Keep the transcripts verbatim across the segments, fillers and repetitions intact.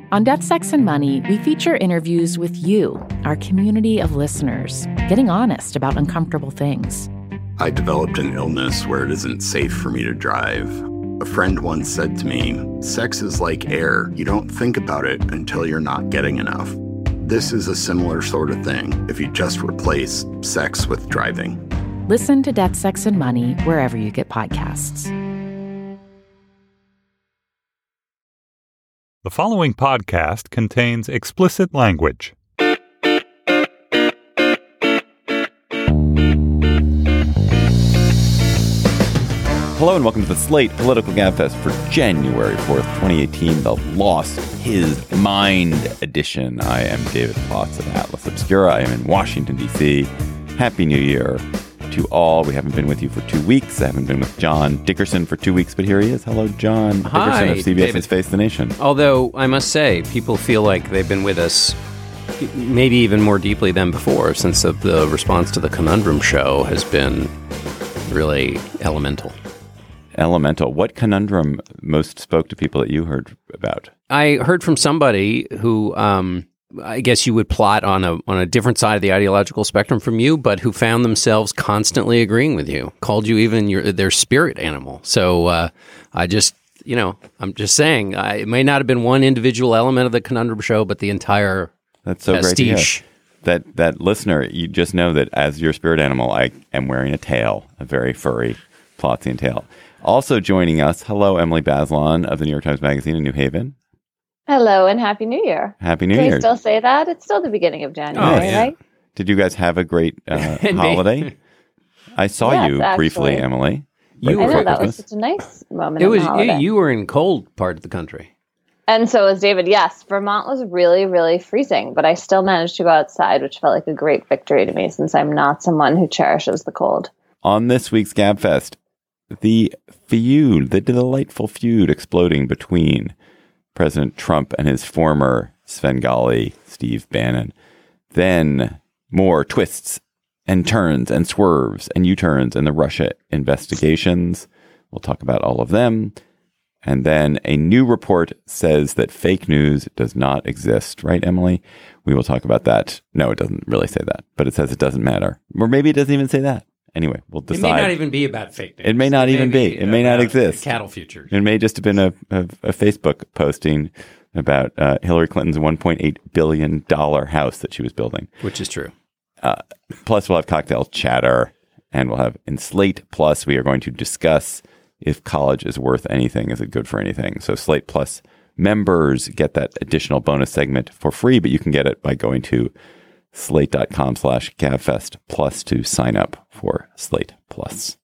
On Death, Sex, and Money, we feature interviews with you, our community of listeners, getting honest about uncomfortable things. I developed an illness where it isn't safe for me to drive. A friend once said to me, sex is like air. You don't think about it until you're not getting enough. This is a similar sort of thing if you just replace sex with driving. Listen to Death, Sex, and Money wherever you get podcasts. The following podcast contains explicit language. Hello and welcome to the Slate Political Gabfest for January fourth, twenty eighteen, the Lost His Mind edition. I am David Plotz of Atlas Obscura. I am in Washington, D C. Happy New Year to all. We haven't been with you for two weeks. I haven't been with John Dickerson for two weeks, but here he is. Hello, John Hi, Dickerson of CBS's David. Face the Nation. Although, I must say, people feel like they've been with us maybe even more deeply than before, since the, the response to the Conundrum show has been really elemental. Elemental. What conundrum most spoke to people that you heard about? I heard from somebody who, um, I guess you would plot on a on a different side of the ideological spectrum from you, but who found themselves constantly agreeing with you, called you even your their spirit animal. So uh, I just, you know, I'm just saying, I, it may not have been one individual element of the Conundrum show, but the entire That's so pastiche. great to hear. That, that listener, you just know that as your spirit animal, I am wearing a tail, a very furry Plotzian tail. Also joining us, hello, Emily Bazelon of the New York Times Magazine in New Haven. Hello and Happy New Year. Happy New Can Year. we still say that? It's still the beginning of January, Oh, yeah. right? Did you guys have a great uh, holiday? I saw Yes, you actually. briefly, Emily. You right I were before know, that was Christmas. such a nice moment It in was the you, holiday. you were in cold part of the country. And so was David. Yes, Vermont was really, really freezing, but I still managed to go outside, which felt like a great victory to me since I'm not someone who cherishes the cold. On this week's Gabfest, the feud, the delightful feud exploding between President Trump and his former Svengali, Steve Bannon. Then more twists and turns and swerves and U-turns in the Russia investigations. We'll talk about all of them. And then a new report says that fake news does not exist. Right, Emily? We will talk about that. No, it doesn't really say that, but it says it doesn't matter. Or maybe it doesn't even say that. Anyway, we'll decide. It may not even be about fake news. It may not even be. It may not about exist. Cattle futures. It may just have been a, a, a Facebook posting about uh, Hillary Clinton's one point eight billion dollars house that she was building. Which is true. Uh, plus, we'll have cocktail chatter, and we'll have in Slate Plus, we are going to discuss if college is worth anything. Is it good for anything? So Slate Plus members get that additional bonus segment for free, but you can get it by going to slate.com slash gabfest plus to sign up for Slate Plus.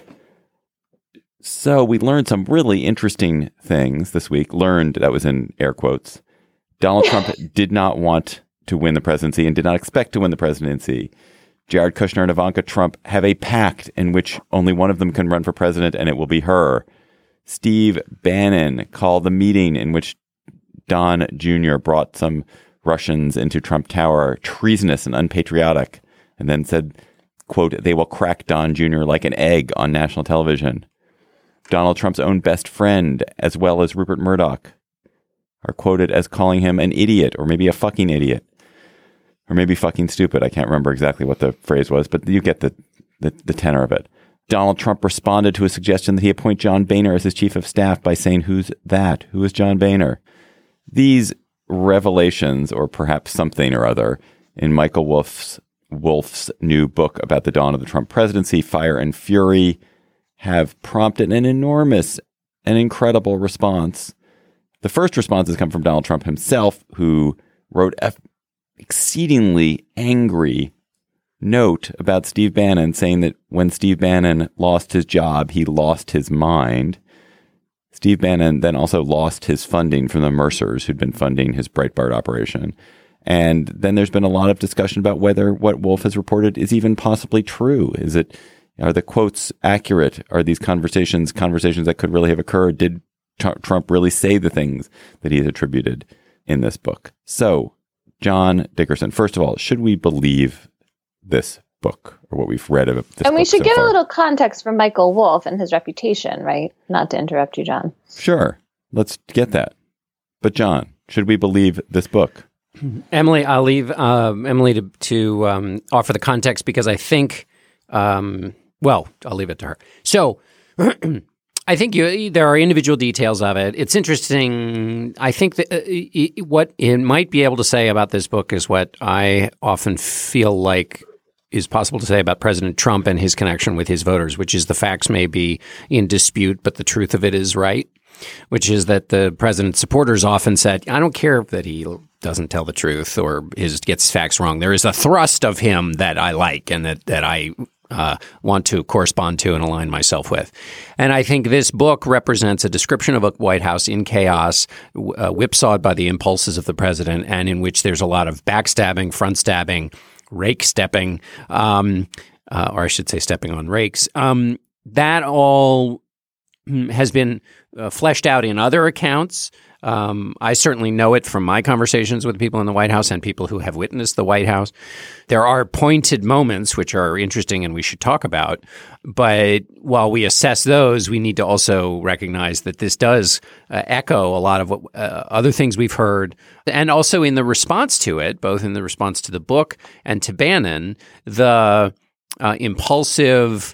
So we learned some really interesting things this week. Learned, that was in air quotes. Donald Trump did not want to win the presidency and did not expect to win the presidency. Jared Kushner and Ivanka Trump have a pact in which only one of them can run for president, and it will be her. Steve Bannon called the meeting in which Don Junior brought some Russians into Trump Tower treasonous and unpatriotic, and then said, quote, they will crack Don Junior like an egg on national television. Donald Trump's own best friend, as well as Rupert Murdoch, are quoted as calling him an idiot, or maybe a fucking idiot, or maybe fucking stupid. I can't remember exactly what the phrase was, but you get the, the, the tenor of it. Donald Trump responded to a suggestion that he appoint John Boehner as his chief of staff by saying, who's that? Who is John Boehner? These revelations, or perhaps something or other, in Michael Wolff's, Wolff's new book about the dawn of the Trump presidency, Fire and Fury, have prompted an enormous and incredible response. The first responses come from Donald Trump himself, who wrote an exceedingly angry note about Steve Bannon, saying that when Steve Bannon lost his job, he lost his mind. Steve Bannon then also lost his funding from the Mercers, who'd been funding his Breitbart operation. And then there's been a lot of discussion about whether what Wolff has reported is even possibly true. Is it, are the quotes accurate? Are these conversations conversations that could really have occurred? Did t- Trump really say the things that he's attributed in this book? So, John Dickerson, first of all, should we believe this book or what we've read of this And we book should so give far? a little context from Michael Wolff and his reputation, right? Not to interrupt you, John. Sure. Let's get that. But John, should we believe this book? Emily, I'll leave um, Emily to, to um, offer the context because I think, um, well, I'll leave it to her. So I think you, there are individual details of it. It's interesting. I think that uh, what it might be able to say about this book is what I often feel like is possible to say about President Trump and his connection with his voters, which is the facts may be in dispute, but the truth of it is right, which is that the president's supporters often said, I don't care that he doesn't tell the truth or his gets facts wrong. There is a thrust of him that I like and that, that I uh, want to correspond to and align myself with. And I think this book represents a description of a White House in chaos, uh, whipsawed by the impulses of the president, and in which there's a lot of backstabbing, front stabbing, rake stepping, um, uh, or I should say stepping on rakes. Um, that all has been uh, fleshed out in other accounts. Um, I certainly know it from my conversations with people in the White House and people who have witnessed the White House. There are pointed moments which are interesting and we should talk about. But while we assess those, we need to also recognize that this does uh, echo a lot of what, uh, other things we've heard. And also in the response to it, both in the response to the book and to Bannon, the uh, impulsive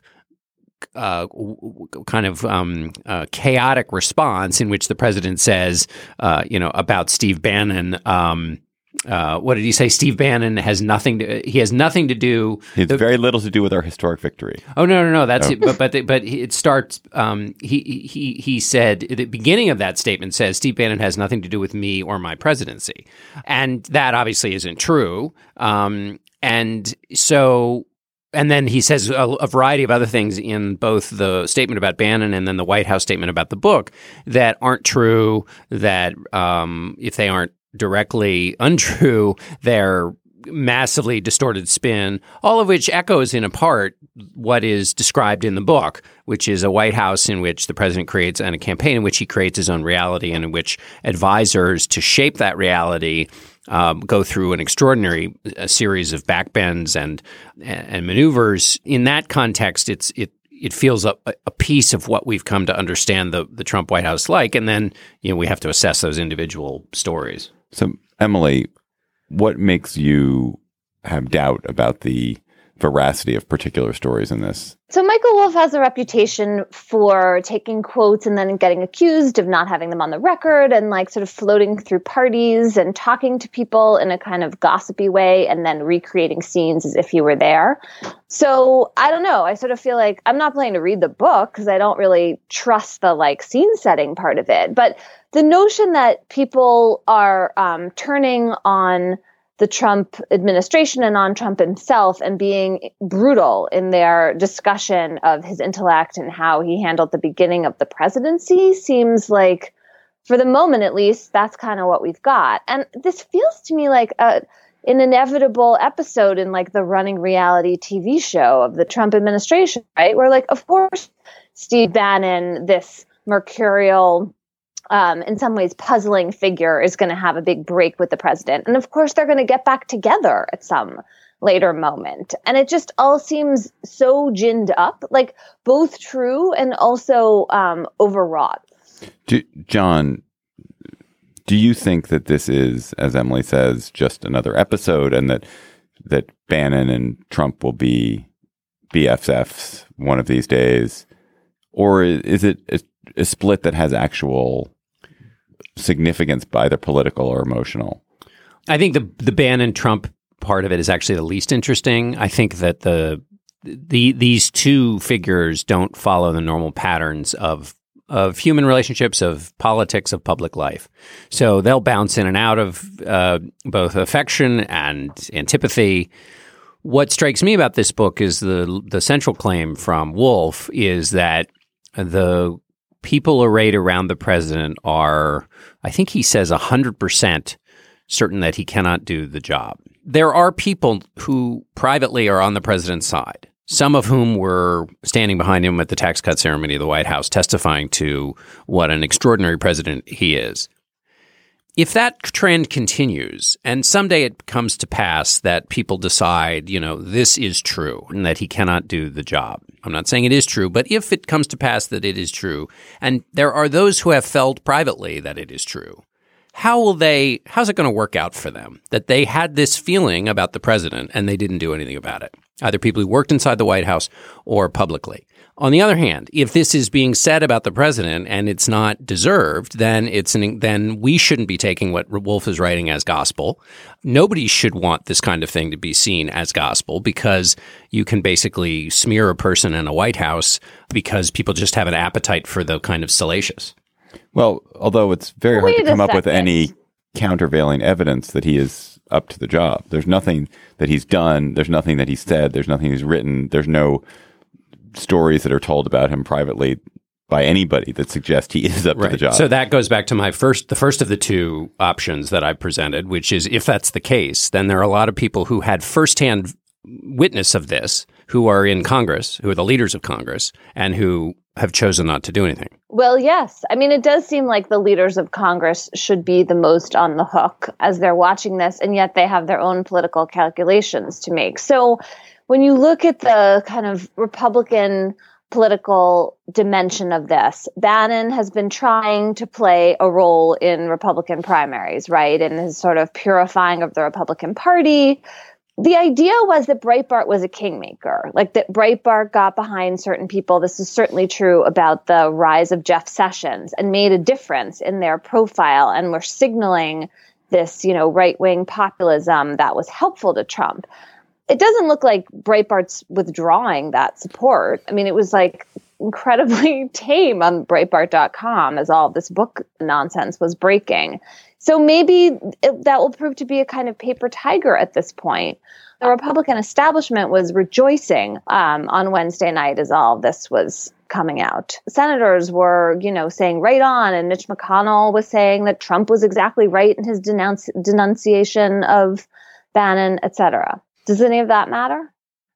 Uh, kind of um, uh, chaotic response in which the president says, uh, you know, about Steve Bannon. Um, uh, what did he say? Steve Bannon has nothing to. He has nothing to do. He has the, very little to do with our historic victory. Oh no, no, no. That's oh. it. But but the, but it starts. Um, he he he said at the beginning of that statement says Steve Bannon has nothing to do with me or my presidency, and that obviously isn't true. Um, and so. And then he says a, a variety of other things in both the statement about Bannon and then the White House statement about the book that aren't true, that um, if they aren't directly untrue, they're massively distorted spin, all of which echoes in a part what is described in the book, which is a White House in which the president creates and a campaign in which he creates his own reality and in which advisors to shape that reality Um, go through an extraordinary uh, series of backbends and and maneuvers. In that context, it's it it feels a, a piece of what we've come to understand the the Trump White House like, and then you know we have to assess those individual stories. So, Emily, what makes you have doubt about the veracity of particular stories in this? So Michael Wolff has a reputation for taking quotes and then getting accused of not having them on the record and like sort of floating through parties and talking to people in a kind of gossipy way and then recreating scenes as if you were there. So I don't know. I sort of feel like I'm not planning to read the book because I don't really trust the like scene setting part of it. But the notion that people are um, turning on the Trump administration and on Trump himself and being brutal in their discussion of his intellect and how he handled the beginning of the presidency seems like, for the moment at least, that's kind of what we've got. And this feels to me like a, an inevitable episode in like the running reality T V show of the Trump administration, right? Where like, of course, Steve Bannon, this mercurial, Um, in some ways, puzzling figure is going to have a big break with the president. And of course, they're going to get back together at some later moment. And it just all seems so ginned up, like both true and also um, overwrought. Do, John, do you think that this is, as Emily says, just another episode and that that Bannon and Trump will be B F Fs one of these days? Or is it a, a split that has actual significance, by either political or emotional? I think the the Bannon-Trump part of it is actually the least interesting. I think that the the these two figures don't follow the normal patterns of of human relationships, of politics, of public life. So they'll bounce in and out of uh, both affection and antipathy. What strikes me about this book is the the central claim from Wolff is that the people arrayed around the president are, I think he says, one hundred percent certain that he cannot do the job. There are people who privately are on the president's side, some of whom were standing behind him at the tax cut ceremony of the White House, testifying to what an extraordinary president he is. If that trend continues, and someday it comes to pass that people decide, you know, this is true and that he cannot do the job. I'm not saying it is true, but if it comes to pass that it is true, and there are those who have felt privately that it is true, how will they, how's it going to work out for them that they had this feeling about the president and they didn't do anything about it? Either people who worked inside the White House or publicly. On the other hand, if this is being said about the president and it's not deserved, then it's an, then we shouldn't be taking what Wolf is writing as gospel. Nobody should want this kind of thing to be seen as gospel because you can basically smear a person in a White House because people just have an appetite for the kind of salacious. Well, although it's very hard Wait to come a up with second. any countervailing evidence that he is up to the job. There's nothing that he's done. There's nothing that he's said. There's nothing he's written. There's no stories that are told about him privately by anybody that suggest he is up Right. to the job. So that goes back to my first, the first of the two options that I presented, which is if that's the case, then there are a lot of people who had firsthand witness of this, who are in Congress, who are the leaders of Congress, and who have chosen not to do anything. Well, yes. I mean, it does seem like the leaders of Congress should be the most on the hook as they're watching this, and yet they have their own political calculations to make. So when you look at the kind of Republican political dimension of this, Bannon has been trying to play a role in Republican primaries, right? And his sort of purifying of the Republican Party. The idea was that Breitbart was a kingmaker, like that Breitbart got behind certain people. This is certainly true about the rise of Jeff Sessions and made a difference in their profile and were signaling this, you know, right-wing populism that was helpful to Trump. It doesn't look like Breitbart's withdrawing that support. I mean, it was like incredibly tame on Breitbart dot com as all this book nonsense was breaking. So maybe it, that will prove to be a kind of paper tiger at this point. The Republican establishment was rejoicing um, on Wednesday night as all of this was coming out. Senators were, you know, saying right on, and Mitch McConnell was saying that Trump was exactly right in his denounce- denunciation of Bannon, et cetera. Does any of that matter?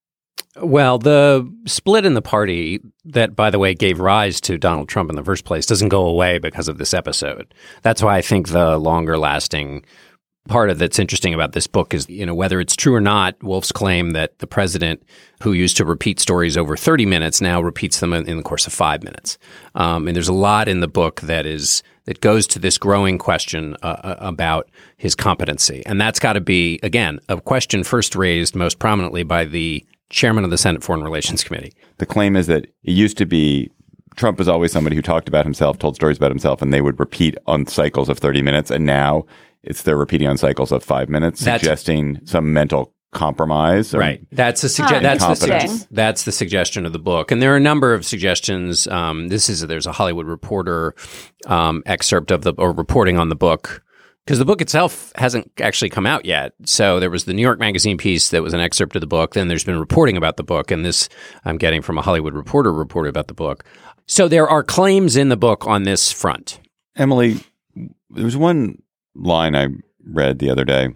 Well, the split in the party that, by the way, gave rise to Donald Trump in the first place doesn't go away because of this episode. That's why I think the longer lasting part of that's interesting about this book is, you know, whether it's true or not, Wolf's claim that the president who used to repeat stories over thirty minutes now repeats them in, in the course of five minutes. Um, and there's a lot in the book that is that goes to this growing question uh, about his competency. And that's got to be, again, a question first raised most prominently by the chairman of the Senate Foreign Relations Committee. The claim is that it used to be Trump was always somebody who talked about himself, told stories about himself, and they would repeat on cycles of thirty minutes. And now it's they're repeating on cycles of five minutes, That's, suggesting some mental compromise. Or, right. That's a suge- Oh, that's, the interesting. suge- that's the suggestion of the book. And there are a number of suggestions. Um, this is, there's a Hollywood Reporter um, excerpt of the, or reporting on the book, because the book itself hasn't actually come out yet. So there was the New York Magazine piece that was an excerpt of the book. Then there's been reporting about the book. And this I'm getting from a Hollywood Reporter report about the book. So there are claims in the book on this front. Emily, there was one line I read the other day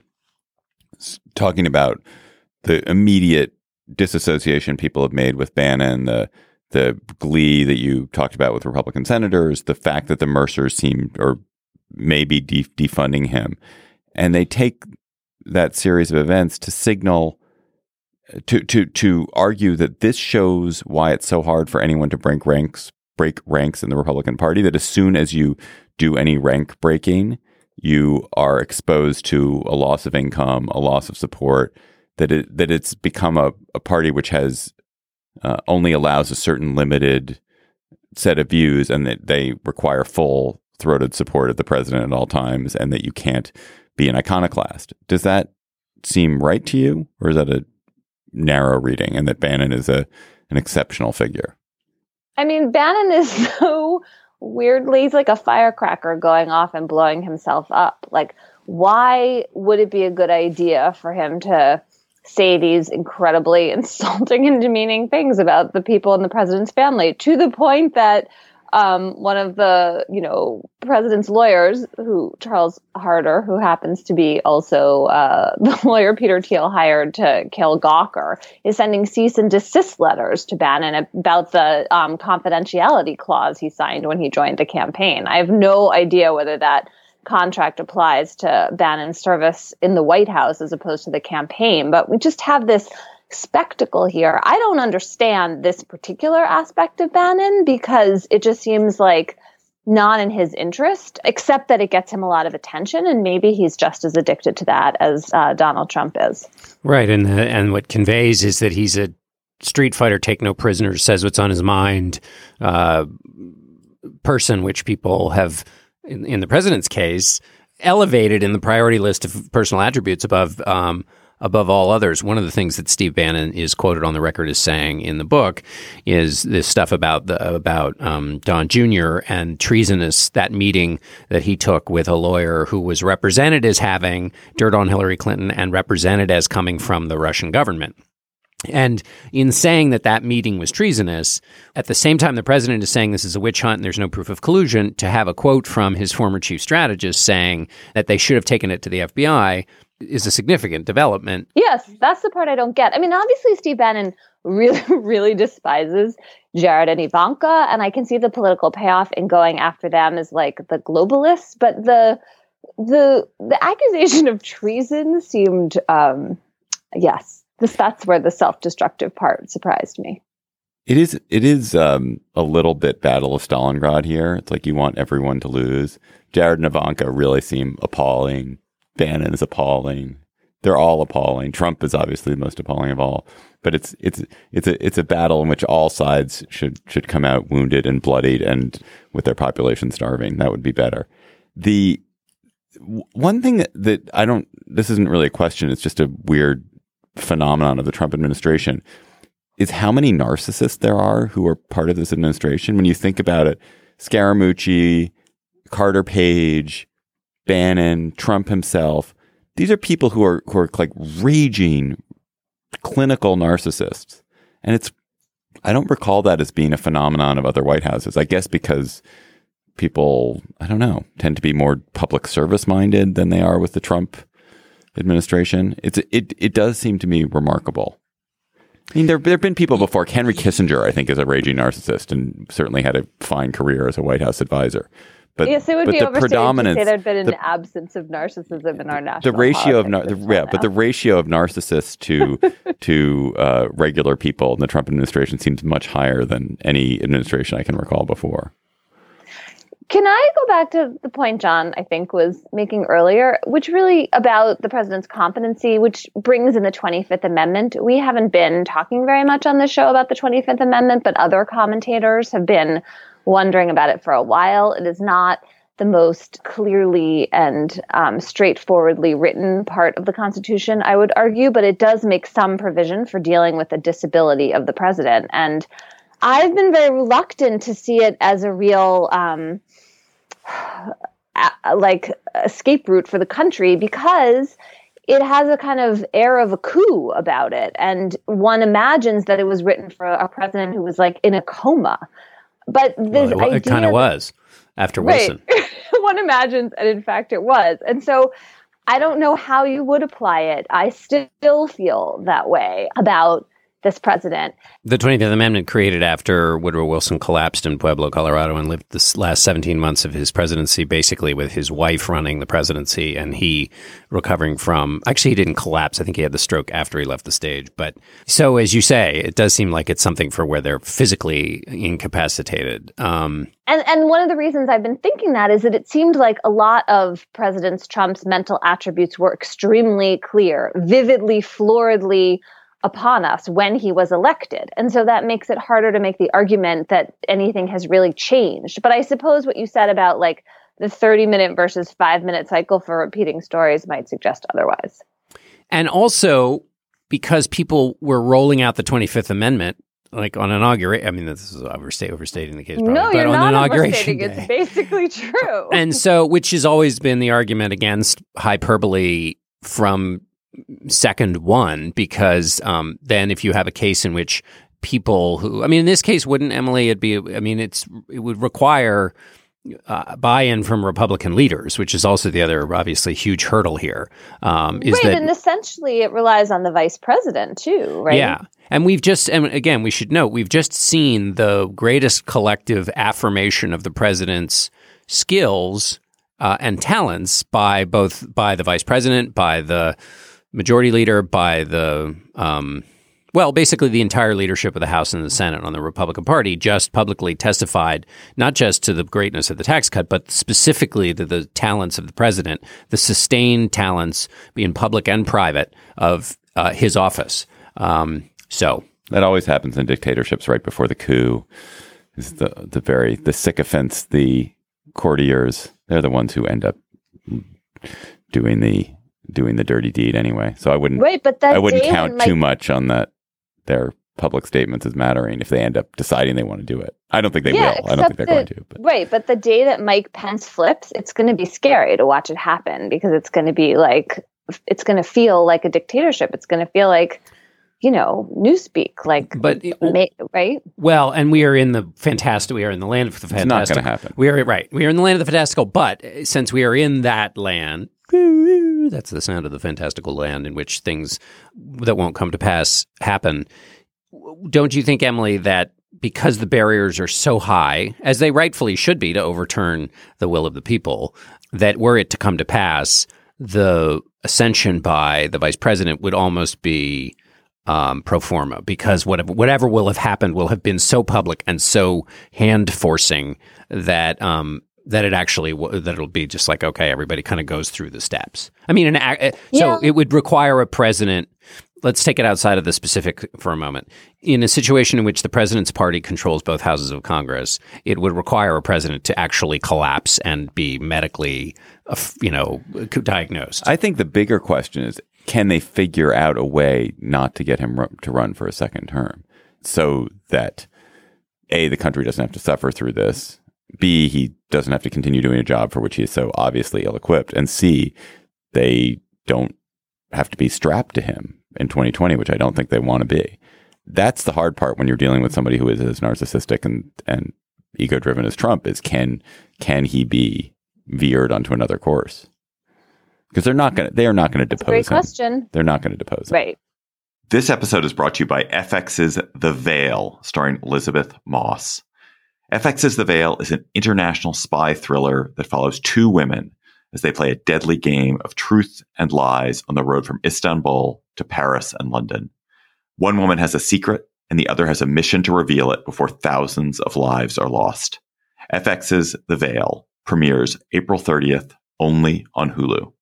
talking about the immediate disassociation people have made with Bannon, the the glee that you talked about with Republican senators, the fact that the Mercers seem or may be de- defunding him. And they take that series of events to signal, to to to argue that this shows why it's so hard for anyone to break ranks, break ranks in the Republican Party, that as soon as you do any rank breaking, you are exposed to a loss of income, a loss of support, that it that it's become a, a party which has uh, only allows a certain limited set of views, and that they require full throated support of the president at all times, and that you can't be an iconoclast. Does that seem right to you, or is that a narrow reading, and that Bannon is a an exceptional figure? I mean, Bannon is so weirdly, he's like a firecracker going off and blowing himself up. Like, why would it be a good idea for him to say these incredibly insulting and demeaning things about the people in the president's family, to the point that um, one of the, you know, president's lawyers, who Charles Harder, who happens to be also uh, the lawyer Peter Thiel hired to kill Gawker, is sending cease and desist letters to Bannon about the um, confidentiality clause he signed when he joined the campaign. I have no idea whether that contract applies to Bannon's service in the White House as opposed to the campaign, but we just have this spectacle here. I don't understand this particular aspect of Bannon, because it just seems like not in his interest, except that it gets him a lot of attention, and maybe he's just as addicted to that as uh, Donald Trump is. Right, and the, and what conveys is that he's a street fighter, take no prisoners, says what's on his mind uh, person, which people have, in, in the president's case, elevated in the priority list of personal attributes above um, above all others. One of the things that Steve Bannon is quoted on the record as saying in the book is this stuff about the about um, Don Junior and treasonous, that meeting that he took with a lawyer who was represented as having dirt on Hillary Clinton and represented as coming from the Russian government. And in saying that that meeting was treasonous, at the same time the president is saying this is a witch hunt and there's no proof of collusion, to have a quote from his former chief strategist saying that they should have taken it to the F B I is a significant development. Yes, that's the part I don't get. I mean, obviously Steve Bannon really, really despises Jared and Ivanka, and I can see the political payoff in going after them as like the globalists, but the the the accusation of treason seemed, um, yes. This, that's where the self-destructive part surprised me. It is it is um, a little bit Battle of Stalingrad here. It's like you want everyone to lose. Jared and Ivanka really seem appalling. Bannon is appalling. They're all appalling. Trump is obviously the most appalling of all. But it's it's it's a it's a battle in which all sides should should come out wounded and bloodied and with their population starving. That would be better. The one thing that, that I don't. This isn't really a question. It's just a weird phenomenon of the Trump administration is how many narcissists there are who are part of this administration. When you think about it, Scaramucci, Carter Page, Bannon, Trump himself, these are people who are who are like raging clinical narcissists. And it's I don't recall that as being a phenomenon of other White Houses. I guess because people, I don't know, tend to be more public service minded than they are with the Trump administration. It's it it does seem to me remarkable. I mean, there there have been people before. Henry Kissinger, I think, is a raging narcissist and certainly had a fine career as a White House advisor. But yes, it would but be the overstated predominance, to say there'd been an the, absence of narcissism in our national. The ratio of nar- the, yeah, but the ratio of narcissists to to uh, regular people in the Trump administration seems much higher than any administration I can recall before. Can I go back to the point John, I think, was making earlier, which really about the president's competency, which brings in the twenty-fifth Amendment. We haven't been talking very much on this show about the twenty-fifth Amendment, but other commentators have been wondering about it for a while. It is not the most clearly and um, straightforwardly written part of the Constitution, I would argue, but it does make some provision for dealing with the disability of the president. And I've been very reluctant to see it as a real um, like escape route for the country because it has a kind of air of a coup about it. And one imagines that it was written for a president who was like in a coma. But this well, it, it kind of was after Wilson. Right. One imagines, and in fact it was. And so I don't know how you would apply it. I still feel that way about this president. The twenty-fifth Amendment created after Woodrow Wilson collapsed in Pueblo, Colorado, and lived the last seventeen months of his presidency basically with his wife running the presidency and he recovering from, actually he didn't collapse. I think he had the stroke after he left the stage. But so as you say, it does seem like it's something for where they're physically incapacitated. Um, and, and one of the reasons I've been thinking that is that it seemed like a lot of President Trump's mental attributes were extremely clear, vividly, floridly upon us when he was elected. And so that makes it harder to make the argument that anything has really changed. But I suppose what you said about like the thirty minute versus five minute cycle for repeating stories might suggest otherwise. And also because people were rolling out the twenty-fifth Amendment, like on inauguration. I mean, this is overstate, overstating the case. Probably, no, but you're on not inauguration overstating. It's basically true. And so, which has always been the argument against hyperbole from second one, because um, then if you have a case in which people who, I mean, in this case, wouldn't Emily, it'd be, I mean, it's, it would require uh, buy-in from Republican leaders, which is also the other obviously huge hurdle here. Um, is right, that, and essentially it relies on the vice president too, right? Yeah. And we've just, and again, we should note, we've just seen the greatest collective affirmation of the president's skills uh, and talents by both, by the vice president, by the majority leader, by the um, Well, basically the entire leadership of the House and the Senate on the Republican Party just publicly testified not just to the greatness of the tax cut, but specifically to the talents of the president, the sustained talents, in public and private, of uh, his office. Um, so that always happens in dictatorships right before the coup. Is the the very the sycophants, the courtiers, they're the ones who end up doing the doing the dirty deed anyway. So I wouldn't right, but that I wouldn't day count Mike, too much on that their public statements as mattering if they end up deciding they want to do it. I don't think they yeah, will. I don't think they're the, going to. But. Right, but the day that Mike Pence flips, it's going to be scary to watch it happen because it's going to be like it's going to feel like a dictatorship. It's going to feel like, you know, newspeak, like, but right? Well, and we are in the fantastic. We are in the land of the fantastical. It's not going to happen. We are right. We are in the land of the fantastical. But since we are in that land, that's the sound of the fantastical land in which things that won't come to pass happen. Don't you think, Emily, that because the barriers are so high, as they rightfully should be, to overturn the will of the people, that were it to come to pass, the ascension by the vice president would almost be um, pro forma, because whatever whatever will have happened will have been so public and so hand forcing that um, that it actually that it'll be just like, okay, everybody kind of goes through the steps. I mean, an, so yeah. it would require a president. Let's take it outside of the specific for a moment. In a situation in which the president's party controls both houses of Congress, it would require a president to actually collapse and be medically, you know, diagnosed. I think the bigger question is, can they figure out a way not to get him to run for a second term so that, A, the country doesn't have to suffer through this, B, he doesn't have to continue doing a job for which he is so obviously ill-equipped, and C, they don't have to be strapped to him in twenty twenty, which I don't think they want to be. That's the hard part when you're dealing with somebody who is as narcissistic and, and ego-driven as Trump is, can can he be veered onto another course? Because they're not going to they are not going to depose great him. Question. They're not going to depose him. Right. This episode is brought to you by F X's The Veil, starring Elizabeth Moss. F X's The Veil is an international spy thriller that follows two women as they play a deadly game of truth and lies on the road from Istanbul to Paris and London. One woman has a secret, and the other has a mission to reveal it before thousands of lives are lost. F X's The Veil premieres April thirtieth, only on Hulu.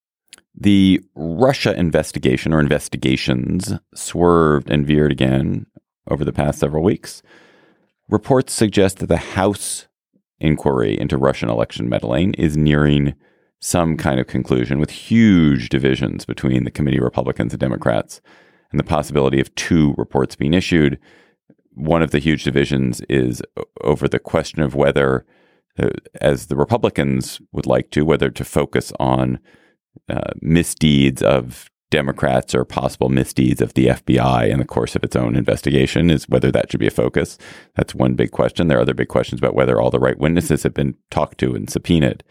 The Russia investigation or investigations swerved and veered again over the past several weeks. Reports suggest that the House inquiry into Russian election meddling is nearing some kind of conclusion, with huge divisions between the committee Republicans and Democrats and the possibility of two reports being issued. One of the huge divisions is over the question of whether, uh, as the Republicans would like to, whether to focus on uh, misdeeds of Democrats or possible misdeeds of the F B I in the course of its own investigation, is whether that should be a focus. That's one big question. There are other big questions about whether all the right witnesses have been talked to and subpoenaed.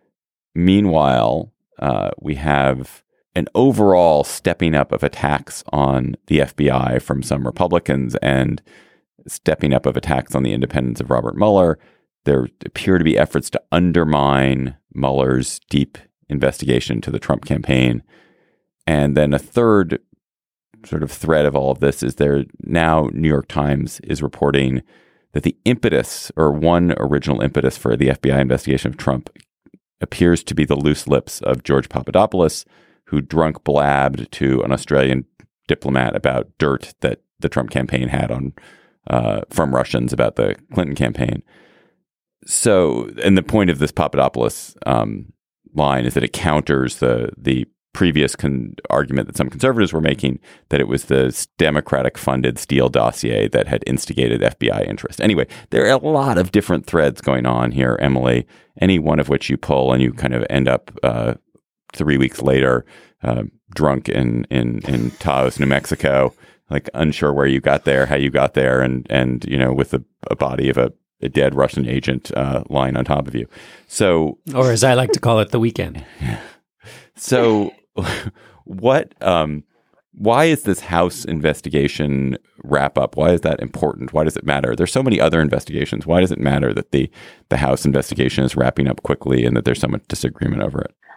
Meanwhile, uh, we have an overall stepping up of attacks on the F B I from some Republicans and stepping up of attacks on the independence of Robert Mueller. There appear to be efforts to undermine Mueller's deep investigation to the Trump campaign. And then a third sort of thread of all of this is there now New York Times is reporting that the impetus, or one original impetus for the F B I investigation of Trump, appears to be the loose lips of George Papadopoulos, who drunk blabbed to an Australian diplomat about dirt that the Trump campaign had on uh, from Russians about the Clinton campaign. So, and the point of this Papadopoulos um, line is that it counters the the previous con- argument that some conservatives were making, that it was the Democratic-funded Steele dossier that had instigated F B I interest. Anyway, there are a lot of different threads going on here, Emily, any one of which you pull and you kind of end up uh, three weeks later uh, drunk in, in, in Taos, New Mexico, like unsure where you got there, how you got there, and, and you know, with a, a body of a, a dead Russian agent uh, lying on top of you. So, or as I like to call it, the weekend. So... What, um, why is this House investigation wrap up? Why is that important? Why does it matter? There's so many other investigations. Why does it matter that the, the House investigation is wrapping up quickly and that there's so much disagreement over it?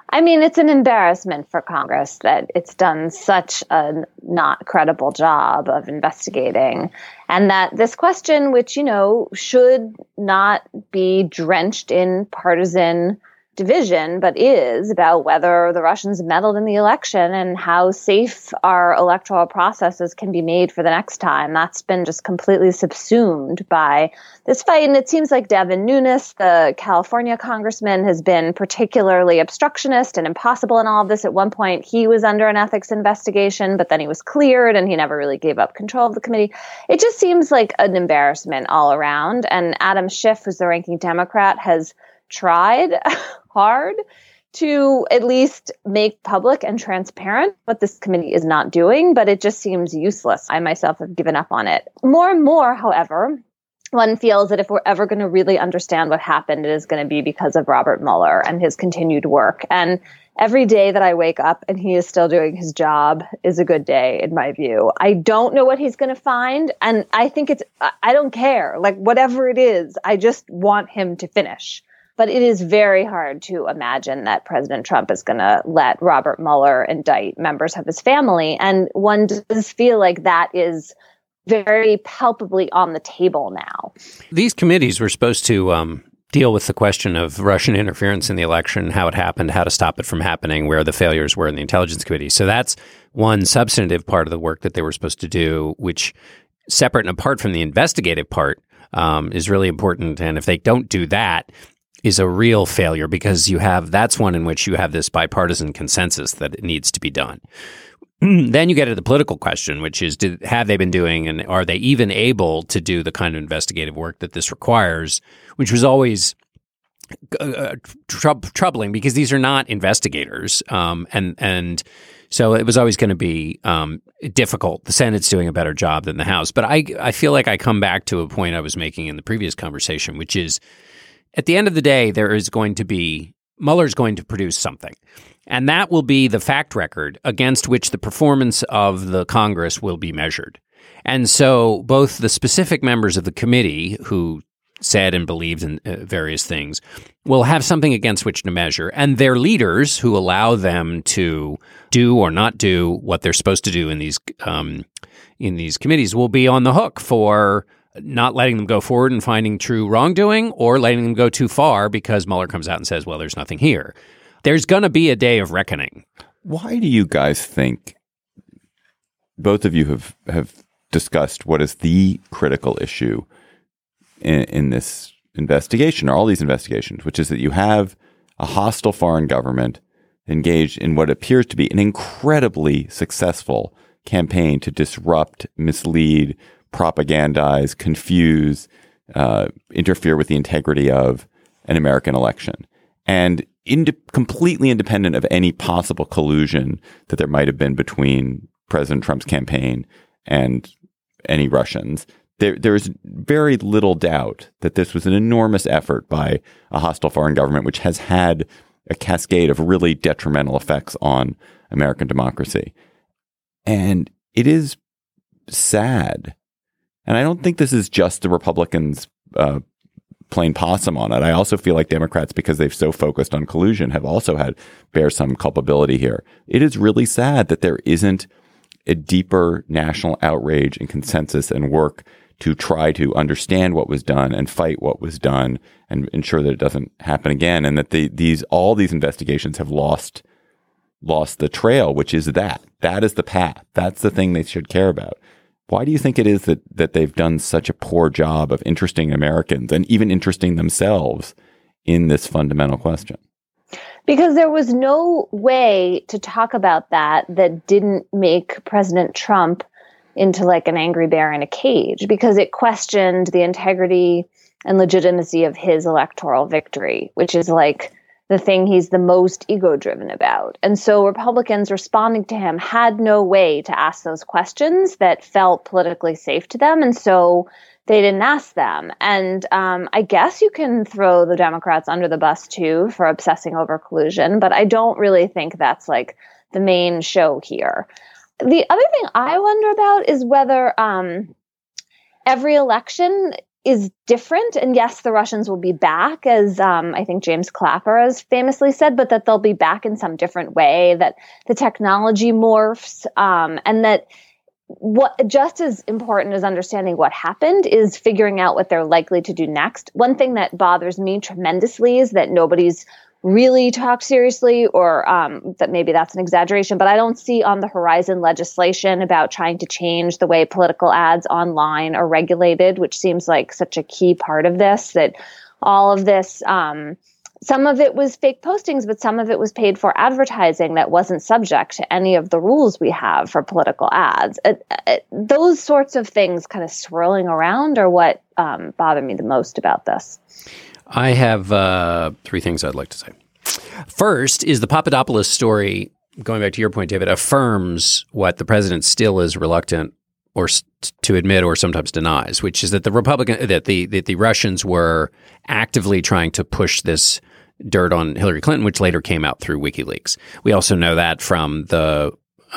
I mean, it's an embarrassment for Congress that it's done such a not credible job of investigating, and that this question, which, you know, should not be drenched in partisan division, but is about whether the Russians meddled in the election and how safe our electoral processes can be made for the next time. That's been just completely subsumed by this fight. And it seems like Devin Nunes, the California congressman, has been particularly obstructionist and impossible in all of this. At one point, he was under an ethics investigation, but then he was cleared and he never really gave up control of the committee. It just seems like an embarrassment all around. And Adam Schiff, who's the ranking Democrat, has tried hard to at least make public and transparent what this committee is not doing, but it just seems useless. I myself have given up on it. More and more, however, one feels that if we're ever going to really understand what happened, it is going to be because of Robert Mueller and his continued work. And every day that I wake up and he is still doing his job is a good day, in my view. I don't know what he's going to find. And I think it's, I don't care. Like, whatever it is, I just want him to finish. But it is very hard to imagine that President Trump is going to let Robert Mueller indict members of his family. And one does feel like that is very palpably on the table now. These committees were supposed to um, deal with the question of Russian interference in the election, how it happened, how to stop it from happening, where the failures were in the Intelligence Committee. So that's one substantive part of the work that they were supposed to do, which, separate and apart from the investigative part, um, is really important. And if they don't do that, is a real failure, because you have that's one in which you have this bipartisan consensus that it needs to be done. Then you get to the political question, which is, did, have they been doing, and are they even able to do the kind of investigative work that this requires, which was always uh, tr- troubling because these are not investigators. Um, and, and so it was always going to be um, difficult. The Senate's doing a better job than the House. But I, I feel like I come back to a point I was making in the previous conversation, which is, at the end of the day, there is going to be, Mueller's going to produce something. And that will be the fact record against which the performance of the Congress will be measured. And so both the specific members of the committee who said and believed in uh, various things will have something against which to measure. And their leaders who allow them to do or not do what they're supposed to do in these um, in these committees will be on the hook for not letting them go forward and finding true wrongdoing, or letting them go too far because Mueller comes out and says, well, there's nothing here. There's going to be a day of reckoning. Why do you guys think, both of you have, have discussed what is the critical issue in, in this investigation, or all these investigations, which is that you have a hostile foreign government engaged in what appears to be an incredibly successful campaign to disrupt, mislead, propagandize, confuse, uh, interfere with the integrity of an American election. And ind- completely independent of any possible collusion that there might have been between President Trump's campaign and any Russians, there, there's very little doubt that this was an enormous effort by a hostile foreign government, which has had a cascade of really detrimental effects on American democracy. And it is sad. And I don't think this is just the Republicans uh, playing possum on it. I also feel like Democrats, because they've so focused on collusion, have also had bear some culpability here. It is really sad that there isn't a deeper national outrage and consensus and work to try to understand what was done and fight what was done and ensure that it doesn't happen again. And that the, these all these investigations have lost lost the trail, which is that. That is the path. That's the thing they should care about. Why do you think it is that, that they've done such a poor job of interesting Americans and even interesting themselves in this fundamental question? Because there was no way to talk about that that didn't make President Trump into like an angry bear in a cage, because it questioned the integrity and legitimacy of his electoral victory, which is like the thing he's the most ego-driven about. And so Republicans responding to him had no way to ask those questions that felt politically safe to them. And so they didn't ask them. And um, I guess you can throw the Democrats under the bus, too, for obsessing over collusion. But I don't really think that's like the main show here. The other thing I wonder about is whether um, every election is different. And yes, the Russians will be back, as um, I think James Clapper has famously said, but that they'll be back in some different way, that the technology morphs, um, and that what just as important as understanding what happened is figuring out what they're likely to do next. One thing that bothers me tremendously is that nobody's really talked seriously, or um, that maybe that's an exaggeration, but I don't see on the horizon legislation about trying to change the way political ads online are regulated, which seems like such a key part of this, that all of this, um, some of it was fake postings, but some of it was paid for advertising that wasn't subject to any of the rules we have for political ads. It, it, those sorts of things kind of swirling around are what um, bother me the most about this. I have uh, three things I'd like to say. First is the Papadopoulos story, going back to your point, David, affirms what the president still is reluctant or st- to admit or sometimes denies, which is that the Republican, that the, that the Russians were actively trying to push this dirt on Hillary Clinton, which later came out through WikiLeaks. We also know that from the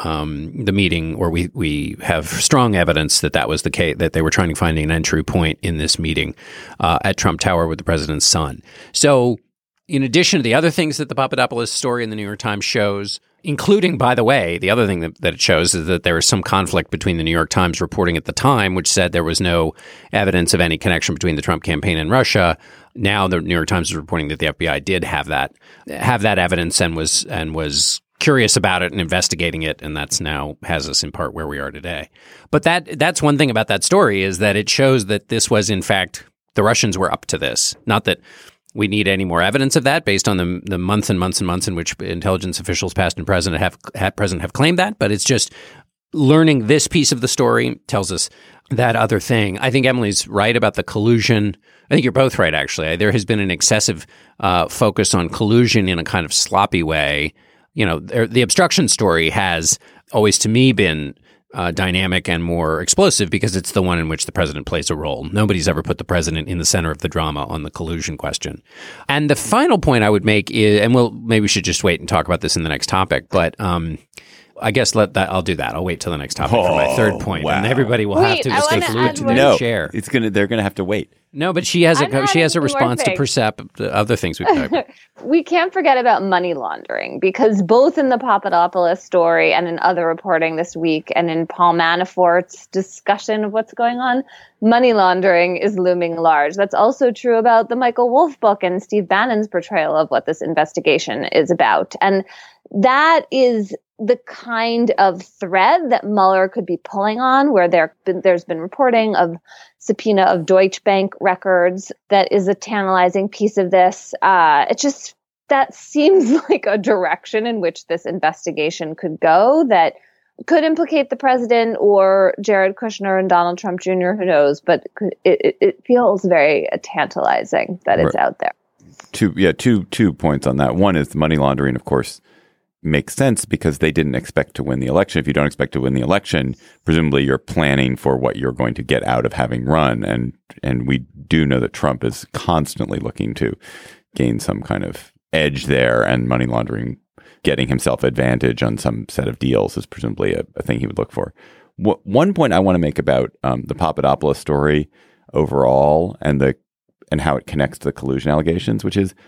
Um, the meeting, where we, we have strong evidence that that was the case, that they were trying to find an entry point in this meeting uh, at Trump Tower with the president's son. So in addition to the other things that the Papadopoulos story in the New York Times shows, including, by the way, the other thing that, that it shows is that there was some conflict between the New York Times reporting at the time, which said there was no evidence of any connection between the Trump campaign and Russia. Now the New York Times is reporting that the F B I did have that have that evidence and was and was curious about it and investigating it, and that's now has us in part where we are today. But that that's one thing about that story, is that it shows that this was, in fact, the Russians were up to this. Not that we need any more evidence of that based on the the months and months and months in which intelligence officials, past and present, have, have present have claimed that. But it's just learning this piece of the story tells us that other thing. I think Emily's right about the collusion. I think you're both right, actually. There has been an excessive uh, focus on collusion in a kind of sloppy way. You know, the obstruction story has always, to me, been uh, dynamic and more explosive because it's the one in which the president plays a role. Nobody's ever put the president in the center of the drama on the collusion question. And the final point I would make is, and we'll maybe we should just wait and talk about this in the next topic, but um, I guess let that I'll do that. I'll wait till the next topic oh, for my third point, wow. and everybody will wait, have to stay glued to their no, chair. It's gonna. They're gonna have to wait. No, but she has a she has a response to Percept, the other things we've talked about. We can't forget about money laundering, because both in the Papadopoulos story and in other reporting this week and in Paul Manafort's discussion of what's going on, money laundering is looming large. That's also true about the Michael Wolff book and Steve Bannon's portrayal of what this investigation is about. And that is the kind of thread that Mueller could be pulling on, where there been, there's been reporting of subpoena of Deutsche Bank records that is a tantalizing piece of this. Uh, it just, that seems like a direction in which this investigation could go that could implicate the president or Jared Kushner and Donald Trump Junior Who knows? But it, it, it feels very tantalizing that it's right. out there. Two, yeah, two, two points on that. One is the money laundering, of course, makes sense because they didn't expect to win the election. If you don't expect to win the election, presumably you're planning for what you're going to get out of having run. And and we do know that Trump is constantly looking to gain some kind of edge there, and money laundering, getting himself advantage on some set of deals is presumably a, a thing he would look for. W- one point I want to make about um, the Papadopoulos story overall and the and how it connects to the collusion allegations, which is,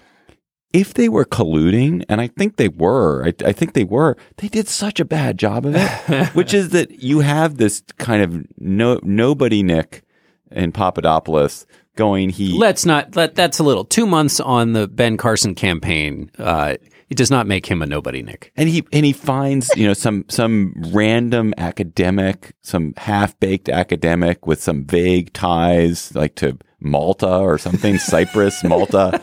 if they were colluding, and I think they were, I, I think they were, they did such a bad job of it, which is that you have this kind of no nobody Nick in Papadopoulos going, he... Let's not, let, that's a little, two months on the Ben Carson campaign, uh, it does not make him a nobody Nick. And he and he finds, you know, some some random academic, some half-baked academic with some vague ties, like to Malta or something, Cyprus, Malta.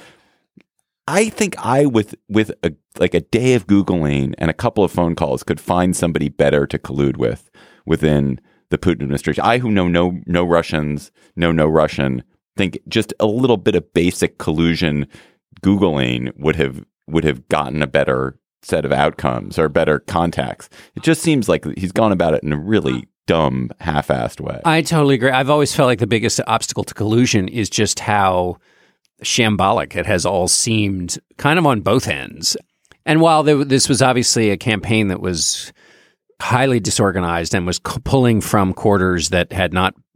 I think I, with with a, like a day of Googling and a couple of phone calls, could find somebody better to collude with within the Putin administration. I, who know no no Russians, know no Russian, think just a little bit of basic collusion Googling would have would have gotten a better set of outcomes or better contacts. It just seems like he's gone about it in a really dumb, half-assed way. I totally agree. I've always felt like the biggest obstacle to collusion is just how shambolic it has all seemed, kind of on both ends. And while there, this was obviously a campaign that was highly disorganized and was c- pulling from quarters that had not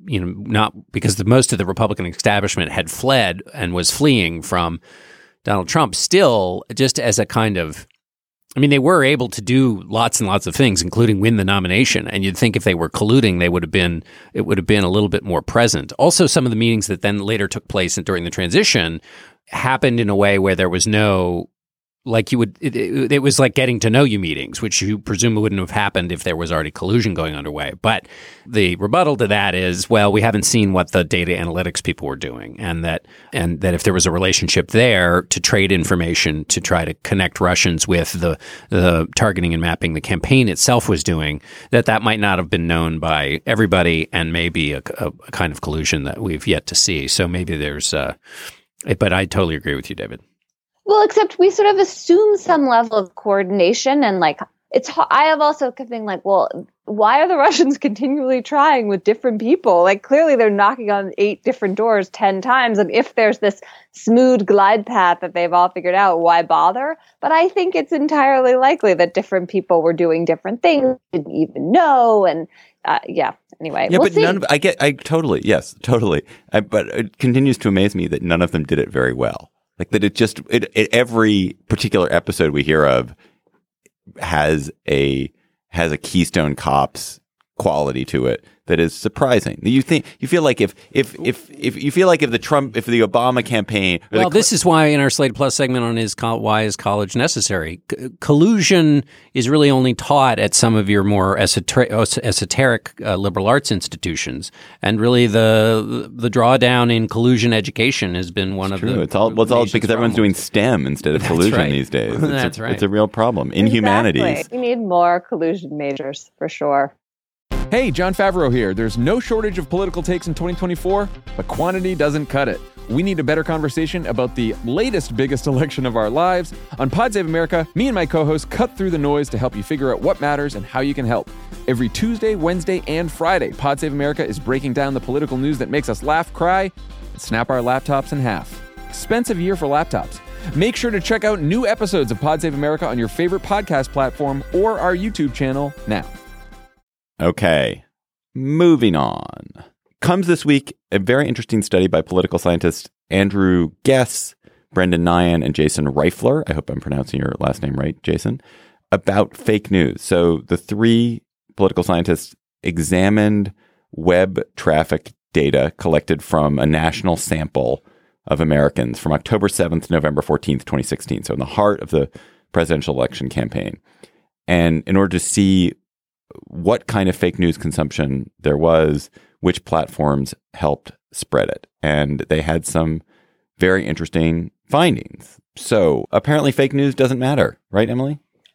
you know, not because the, most of the Republican establishment had fled and was fleeing from Donald Trump, still just as a kind of, I mean, they were able to do lots and lots of things, including win the nomination. And you'd think if they were colluding, they would have been, it would have been a little bit more present. Also, some of the meetings that then later took place during the transition happened in a way where there was no, like you would, it, it, it was like getting to know you meetings, which you presume wouldn't have happened if there was already collusion going underway. But the rebuttal to that is, well, we haven't seen what the data analytics people were doing, and that and that if there was a relationship there to trade information to try to connect Russians with the the targeting and mapping the campaign itself was doing, that that might not have been known by everybody, and maybe a, a, a kind of collusion that we've yet to see. So maybe there's, uh, but I totally agree with you, David. Well, except we sort of assume some level of coordination, and like it's. I have also kept thinking like, well, why are the Russians continually trying with different people? Like clearly they're knocking on eight different doors ten times, and if there's this smooth glide path that they've all figured out, why bother? But I think it's entirely likely that different people were doing different things, didn't even know, and uh, yeah. Anyway, yeah, we'll but see. none of I get. I totally yes, totally. I, but it continues to amaze me that none of them did it very well. Like that it just, it, it, every particular episode we hear of has a, has a Keystone Cops quality to it that is surprising. You think, you feel like if, if, if, if you feel like if the Trump, if the Obama campaign. Well, the, this is why in our Slate Plus segment on is why is college necessary? C- collusion is really only taught at some of your more esoteric, esoteric uh, liberal arts institutions, and really the the drawdown in collusion education has been one it's of true. the. It's all well, it's all because everyone's doing problems. STEM instead of That's collusion right. these days. It's That's a, right. It's a real problem in Exactly. humanities. We need more collusion majors for sure. Hey, John Favreau here. There's no shortage of political takes in twenty twenty-four, but quantity doesn't cut it. We need a better conversation about the latest biggest election of our lives. On Pod Save America, me and my co-hosts cut through the noise to help you figure out what matters and how you can help. Every Tuesday, Wednesday, and Friday, Pod Save America is breaking down the political news that makes us laugh, cry, and snap our laptops in half. Expensive year for laptops. Make sure to check out new episodes of Pod Save America on your favorite podcast platform or our YouTube channel now. Okay, moving on. Comes this week a very interesting study by political scientists Andrew Ghez, Brendan Nyhan, and Jason Reifler. I hope I'm pronouncing your last name right, Jason, about fake news. So the three political scientists examined web traffic data collected from a national sample of Americans from October seventh to November fourteenth, twenty sixteen. So in the heart of the presidential election campaign. And in order to see what kind of fake news consumption there was, which platforms helped spread it. And they had some very interesting findings. So apparently fake news doesn't matter, right, Emily?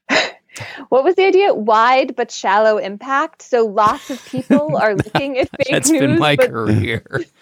What was the idea? Wide but shallow impact. So lots of people are looking at fake That's news. been my but, career.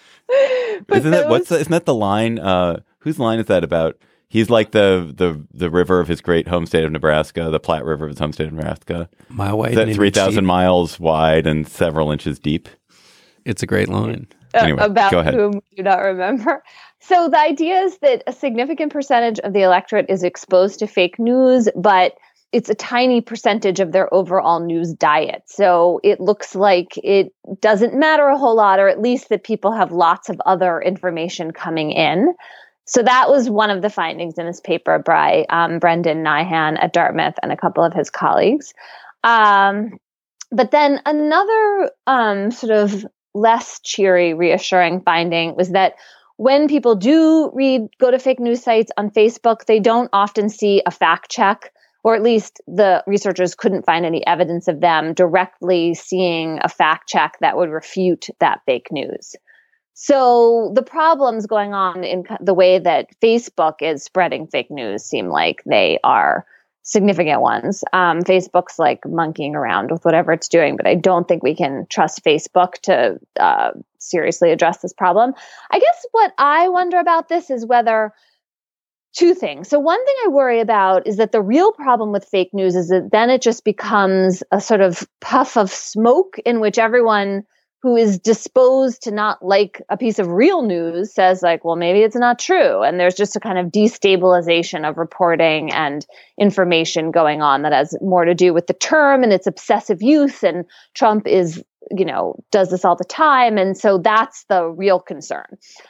but Isn't that those- what's the, isn't that the line? Uh, whose line is that about? He's like the, the the river of his great home state of Nebraska, the Platte River of his home state of Nebraska. Mile wide, That and three inch thousand deep. miles wide and several inches deep. It's a great line. uh, Anyway, about go ahead. whom we do not remember. So the idea is that a significant percentage of the electorate is exposed to fake news, but it's a tiny percentage of their overall news diet. So it looks like it doesn't matter a whole lot, or at least that people have lots of other information coming in. So that was one of the findings in this paper by um, Brendan Nyhan at Dartmouth and a couple of his colleagues. Um, but then another um, sort of less cheery, reassuring finding was that when people do read, go to fake news sites on Facebook, they don't often see a fact check, or at least the researchers couldn't find any evidence of them directly seeing a fact check that would refute that fake news. So the problems going on in the way that Facebook is spreading fake news seem like they are significant ones. Um, Facebook's like monkeying around with whatever it's doing, but I don't think we can trust Facebook to uh, seriously address this problem. I guess what I wonder about this is whether two things. So one thing I worry about is that the real problem with fake news is that then it just becomes a sort of puff of smoke in which everyone who is disposed to not like a piece of real news says like, well, maybe it's not true. And there's just a kind of destabilization of reporting and information going on that has more to do with the term and its obsessive use. And Trump is you know, does this all the time. And so that's the real concern.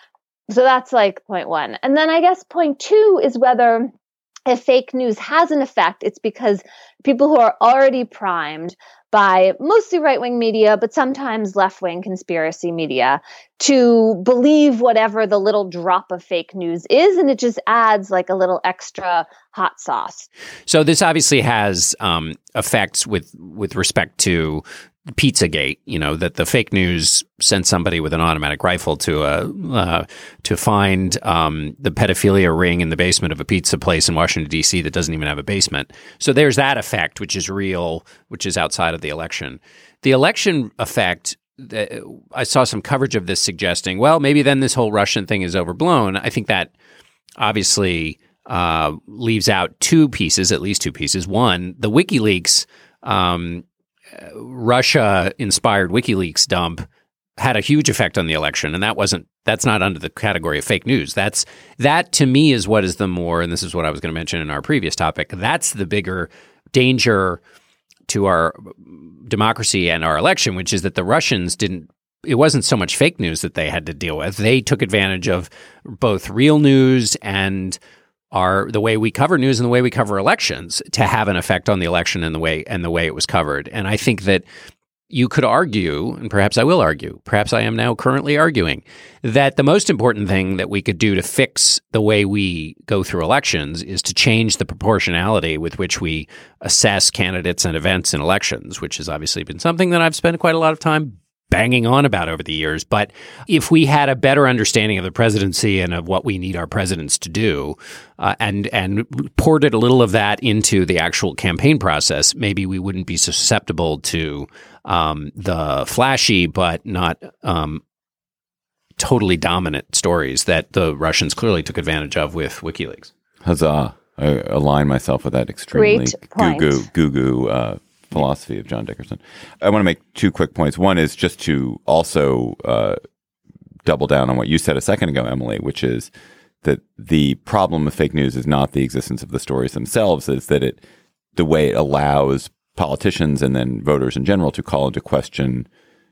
So that's like point one. And then I guess point two is whether if fake news has an effect, it's because people who are already primed by mostly right-wing media, but sometimes left-wing conspiracy media, to believe whatever the little drop of fake news is, and it just adds like a little extra hot sauce. So this obviously has um, effects with with respect to Pizzagate, you know, that the fake news sent somebody with an automatic rifle to a uh, to find um, the pedophilia ring in the basement of a pizza place in Washington, D C that doesn't even have a basement. So there's that effect, which is real, which is outside of the election. The election effect, uh, I saw some coverage of this suggesting, well, maybe then this whole Russian thing is overblown. I think that obviously uh, leaves out two pieces, at least two pieces. One, the WikiLeaks um Russia-inspired WikiLeaks dump had a huge effect on the election, and that wasn't that's not under the category of fake news. That's that to me is what is the more, and this is what I was going to mention in our previous topic. That's the bigger danger to our democracy and our election, which is that the Russians didn't. It wasn't so much fake news that they had to deal with. They took advantage of both real news and Are the way we cover news and the way we cover elections to have an effect on the election and the way and the way it was covered. And I think that you could argue, and perhaps I will argue, perhaps I am now currently arguing, that the most important thing that we could do to fix the way we go through elections is to change the proportionality with which we assess candidates and events in elections, which has obviously been something that I've spent quite a lot of time banging on about over the years. But if we had a better understanding of the presidency and of what we need our presidents to do, uh, and and ported a little of that into the actual campaign process, maybe we wouldn't be susceptible to um, the flashy but not um, totally dominant stories that the Russians clearly took advantage of with WikiLeaks. Huzzah. I align myself with that extremely goo-goo, goo-goo uh philosophy of John Dickerson. I want to make two quick points. One is just to also uh, double down on what you said a second ago, Emily, which is that the problem with fake news is not the existence of the stories themselves, is that it the way it allows politicians and then voters in general to call into question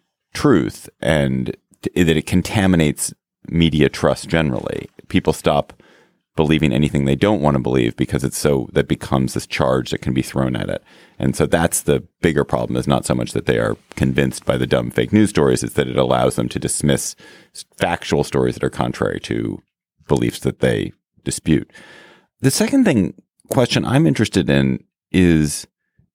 truth, and t- that it contaminates media trust generally. People stop believing anything they don't want to believe because it's so that becomes this charge that can be thrown at it. And so that's the bigger problem, is not so much that they are convinced by the dumb fake news stories, it's that it allows them to dismiss factual stories that are contrary to beliefs that they dispute. The second thing question I'm interested in is,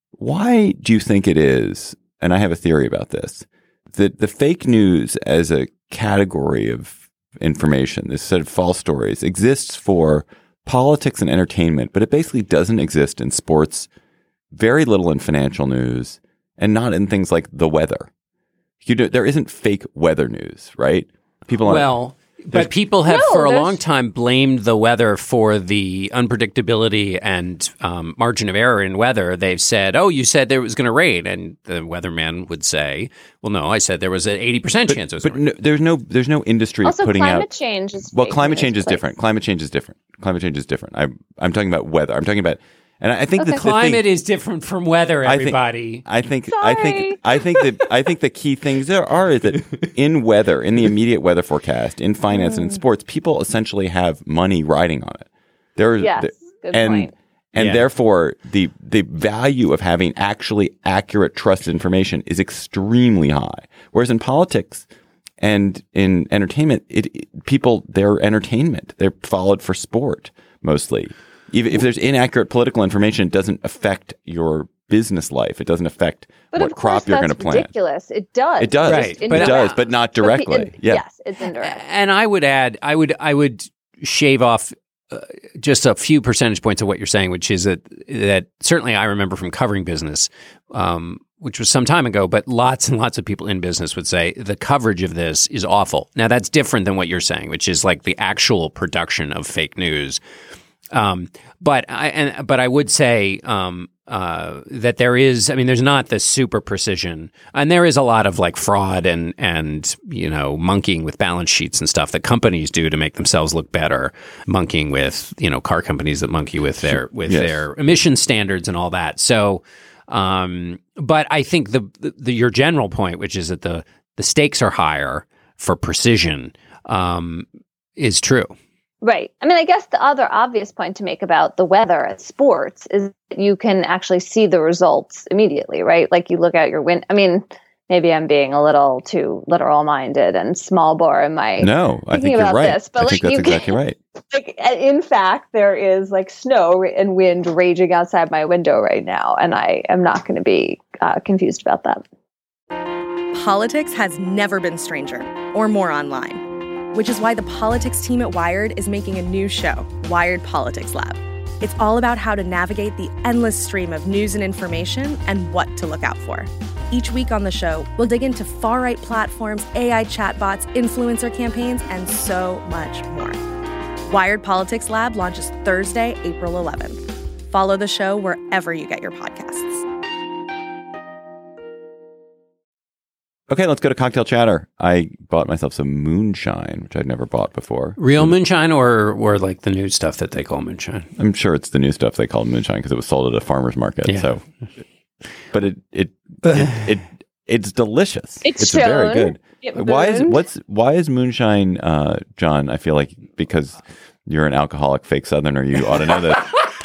why do you think it is, and I have a theory about this, that the fake news as a category of information, this set of false stories, exists for politics and entertainment, but it basically doesn't exist in sports, very little in financial news, and not in things like the weather. You do, there isn't fake weather news, right? People well, but people have no, for a there's... long time blamed the weather for the unpredictability and um, margin of error in weather. They've said, oh, you said there was going to rain. And the weatherman would say, well, no, I said there was an eighty percent chance it was But going to rain. No, there's no there's no industry also, putting climate out. change is well, fake climate news, change is place. different. Climate change is different. Climate change is different. I'm I'm talking about weather. I'm talking about, and I think Okay. the, the Climate thing, is different from weather, everybody. I think I think Sorry. I think that I think the key things there are is that in weather, in the immediate weather forecast, in finance and in sports, people essentially have money riding on it. There, Yes, there- good and point. and Yeah. therefore the the value of having actually accurate, trusted information is extremely high. Whereas in politics and in entertainment, it, it people they're entertainment. They're followed for sport mostly. Even if there's inaccurate political information, it doesn't affect your business life. It doesn't affect But what of crop course, you're going to that's plant. ridiculous. It does. It does. Right, Just but- It indirect. does, but not But the- directly. in- yeah. Yes, it's indirect. And I would add, I would, I would shave off uh, just a few percentage points of what you're saying, which is that that certainly I remember from covering business, um, which was some time ago, but lots and lots of people in business would say the coverage of this is awful. Now that's different than what you're saying, which is like the actual production of fake news. Um, but I and but I would say um, uh, that there is. I mean, there's not the super precision, and there is a lot of like fraud and and you know monkeying with balance sheets and stuff that companies do to make themselves look better. Monkeying with you know car companies that monkey with their with Yes. their emission standards and all that. So. Um, but I think the, the, the your general point, which is that the the stakes are higher for precision, um, is true. Right. I mean, I guess the other obvious point to make about the weather at sports is that you can actually see the results immediately, right? Like you look out your window. I mean, maybe I'm being a little too literal minded and small bore in my no, I think you're right. This, but I like think that's you exactly can, right. Like, in fact, there is like snow and wind raging outside my window right now, and I am not going to be uh, confused about that. Politics has never been stranger or more online, which is why the politics team at Wired is making a new show, Wired Politics Lab. It's all about how to navigate the endless stream of news and information and what to look out for. Each week on the show, we'll dig into far-right platforms, A I chatbots, influencer campaigns, and so much more. Wired Politics Lab launches Thursday, April eleventh. Follow the show wherever you get your podcasts. Okay, let's go to cocktail chatter. I bought myself some moonshine, which I'd never bought before. Real moonshine or or like the new stuff that they call moonshine? I'm sure it's the new stuff they call moonshine because it was sold at a farmer's market. Yeah. So, but it it it, it it's delicious. It's, it's shown. very good. It why is burned. what's why is moonshine, uh, John? I feel like because you're an alcoholic fake Southerner, you ought to know this.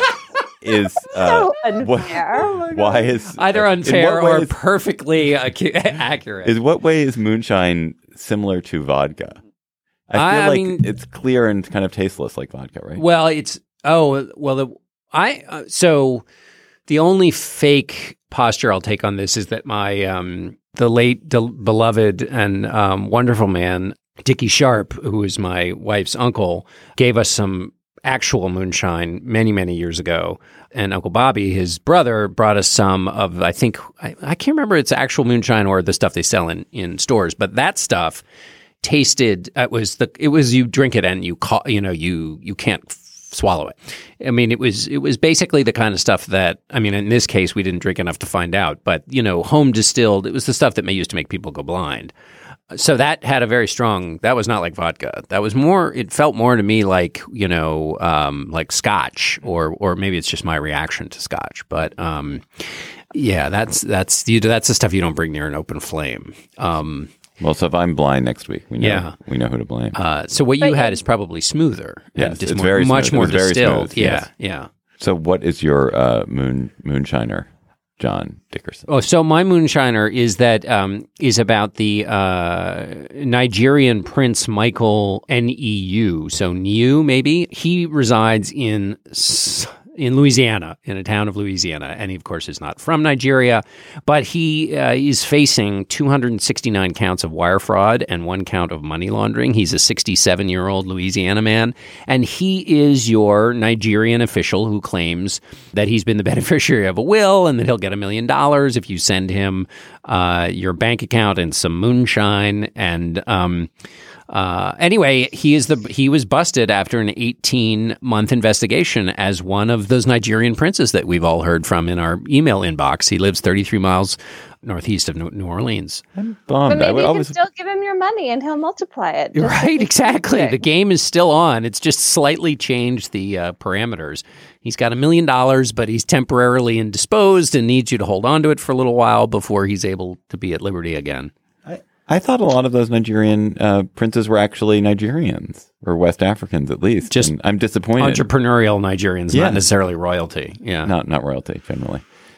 Is uh, so unfair. What, why is Either uh, unfair in what or ways- perfectly acu- accurate. Is what way is moonshine similar to vodka? I feel I like mean- it's clear and kind of tasteless like vodka, right? Well, it's oh well. The, I uh, so the only fake posture I'll take on this is that my um, the late del- beloved and um, wonderful man Dickie Sharp, who is my wife's uncle, gave us some actual moonshine many, many years ago. And Uncle Bobby, his brother, brought us some of, I think, I, I can't remember it's actual moonshine or the stuff they sell in, in stores, but that stuff tasted, it was the, it was you drink it and you call, you know, you, you can't f- swallow it. I mean, it was, it was basically the kind of stuff that, I mean, in this case, we didn't drink enough to find out, but, you know, home distilled, it was the stuff that may used to make people go blind. So that had a very strong, that was not like vodka. That was more, it felt more to me like, you know, um, like scotch or or maybe it's just my reaction to scotch. But um, yeah, that's that's you, that's the stuff you don't bring near an open flame. Um, Well, so if I'm blind next week, we know Yeah. we know who to blame. uh, so what you But- had is probably smoother. Yes, and just it's more, very much smooth. It more was very distilled. smooth, yeah, yes. yeah. So what is your uh, moon moonshiner, John Dickerson? Oh, so my moonshiner is that um, is about the uh, Nigerian Prince Michael N E U. So Niu, maybe he resides in S- in Louisiana, in a town of Louisiana, and he of course is not from Nigeria, but he uh, is facing two hundred sixty-nine counts of wire fraud and one count of money laundering. He's a sixty-seven year old Louisiana man, and he is your Nigerian official who claims that he's been the beneficiary of a will and that he'll get a million dollars if you send him uh, your bank account and some moonshine. And um, uh, anyway, he is the he was busted after an eighteen month investigation as one of those Nigerian princes that we've all heard from in our email inbox. He lives thirty-three miles northeast of New New Orleans. I'm But bummed. I maybe would you can always still give him your money and he'll multiply it. just Right, like exactly. music. The game is still on. It's just slightly changed the uh, parameters. He's got a million dollars, but he's temporarily indisposed and needs you to hold on to it for a little while before he's able to be at liberty again. I thought a lot of those Nigerian uh, princes were actually Nigerians or West Africans at least. Just and I'm disappointed. Entrepreneurial Nigerians, Yeah. not necessarily royalty. Yeah. Not not royalty generally.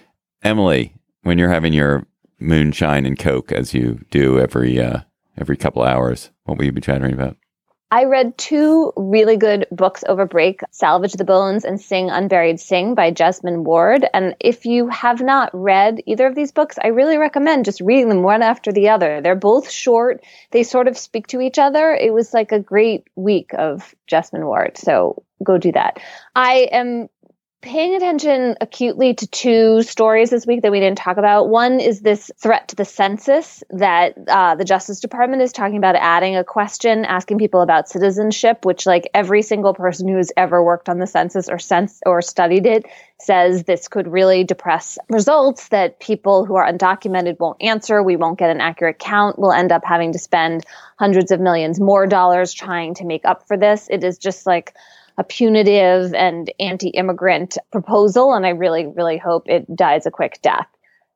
Emily, when you're having your moonshine and Coke as you do every uh, every couple hours, what will you be chattering about? I read two really good books over break, Salvage the Bones and Sing Unburied Sing by Jesmyn Ward. And if you have not read either of these books, I really recommend just reading them one after the other. They're both short. They sort of speak to each other. It was like a great week of Jesmyn Ward. So go do that. I am paying attention acutely to two stories this week that we didn't talk about. One is this threat to the census that uh, the Justice Department is talking about adding a question, asking people about citizenship, which like every single person who's ever worked on the census or sense or studied it says this could really depress results, that people who are undocumented won't answer. We won't get an accurate count. We'll end up having to spend hundreds of millions more dollars trying to make up for this. It is just like a punitive and anti-immigrant proposal, and I really, really hope it dies a quick death.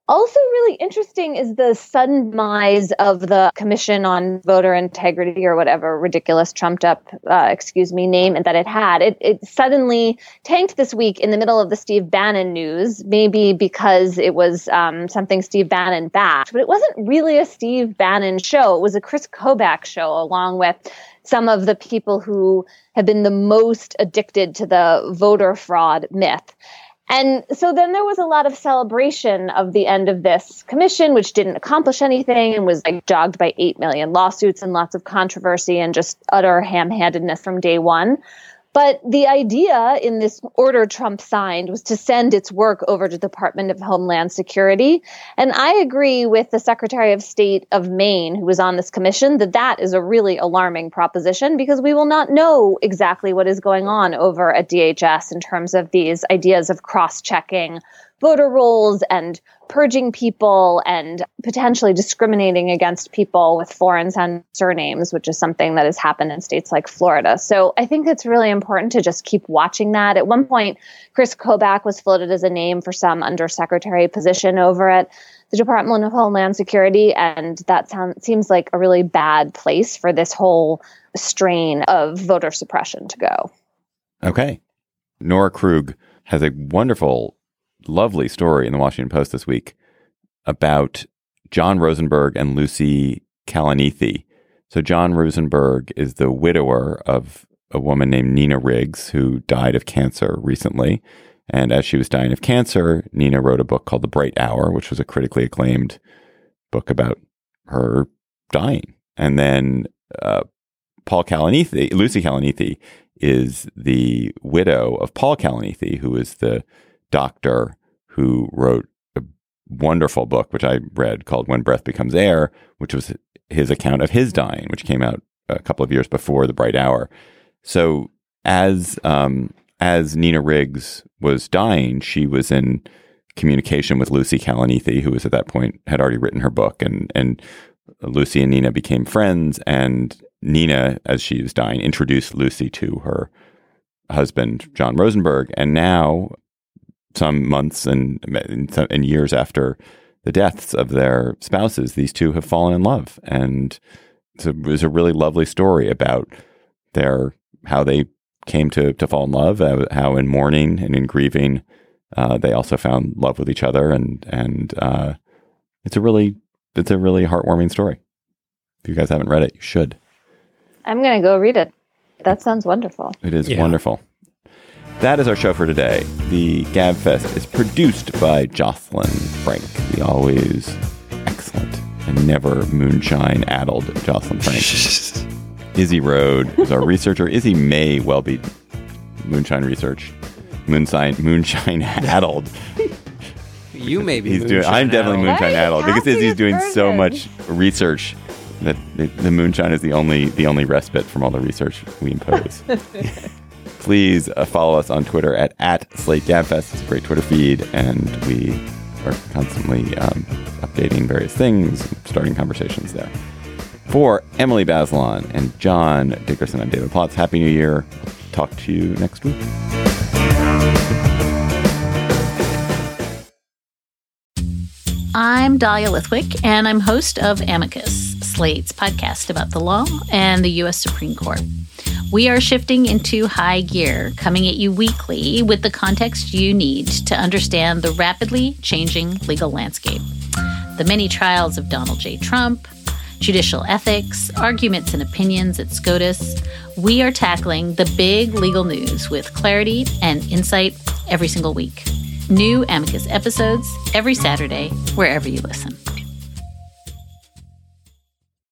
Also really interesting is the sudden demise of the Commission on Voter Integrity, or whatever ridiculous trumped up, uh, excuse me, name that it had. It, it suddenly tanked this week in the middle of the Steve Bannon news, maybe because it was um, something Steve Bannon backed, but it wasn't really a Steve Bannon show. It was a Chris Kobach show, along with some of the people who have been the most addicted to the voter fraud myth. And so then there was a lot of celebration of the end of this commission, which didn't accomplish anything and was like jogged by eight million lawsuits and lots of controversy and just utter ham-handedness from day one. But the idea in this order Trump signed was to send its work over to the Department of Homeland Security. And I agree with the Secretary of State of Maine, who was on this commission, that that is a really alarming proposition, because we will not know exactly what is going on over at D H S in terms of these ideas of cross-checking voter rolls and purging people and potentially discriminating against people with foreign surnames, which is something that has happened in states like Florida. So I think it's really important to just keep watching that. At one point, Chris Kobach was floated as a name for some undersecretary position over at the Department of Homeland Security, and that sound, seems like a really bad place for this whole strain of voter suppression to go. Okay. Nora Krug has a wonderful lovely story in the Washington Post this week about John Rosenberg and Lucy Kalanithi. So John Rosenberg is the widower of a woman named Nina Riggs, who died of cancer recently. And as she was dying of cancer, Nina wrote a book called The Bright Hour, which was a critically acclaimed book about her dying. And then uh, Paul Kalanithi, Lucy Kalanithi, is the widow of Paul Kalanithi, who is the doctor who wrote a wonderful book, which I read, called When Breath Becomes Air, which was his account of his dying, which came out a couple of years before The Bright Hour. So as um, as Nina Riggs was dying, she was in communication with Lucy Kalanithi, who was at that point had already written her book, and and Lucy and Nina became friends. And Nina, as she was dying, introduced Lucy to her husband, John Rosenberg, and now, some months and, and years after the deaths of their spouses, these two have fallen in love. And so it was a really lovely story about their how they came to, to fall in love, uh, how in mourning and in grieving, uh, they also found love with each other. And and uh, it's a really it's a really heartwarming story. If you guys haven't read it, you should. I'm going to go read it. That sounds wonderful. It is yeah. wonderful. That is our show for today. The GabFest is produced by Jocelyn Frank, the always excellent and never moonshine-addled Jocelyn Frank. Izzy Rode is our researcher. Izzy may well be moonshine research, moonshine, moonshine-addled. You may be. He's doing. I'm definitely moonshine-addled because Izzy's doing so good. much research that the, the moonshine is the only the only respite from all the research we impose. Please uh, follow us on Twitter at, at SlateGabFest. It's a great Twitter feed, and we are constantly um, updating various things, starting conversations there. For Emily Bazelon and John Dickerson, I'm David Plotz. Happy New Year. Talk to you next week. I'm Dahlia Lithwick, and I'm host of Amicus, Slate's podcast about the law and the U S Supreme Court. We are shifting into high gear, coming at you weekly with the context you need to understand the rapidly changing legal landscape. The many trials of Donald J. Trump, judicial ethics, arguments and opinions at SCOTUS. We are tackling the big legal news with clarity and insight every single week. New Amicus episodes every Saturday, wherever you listen.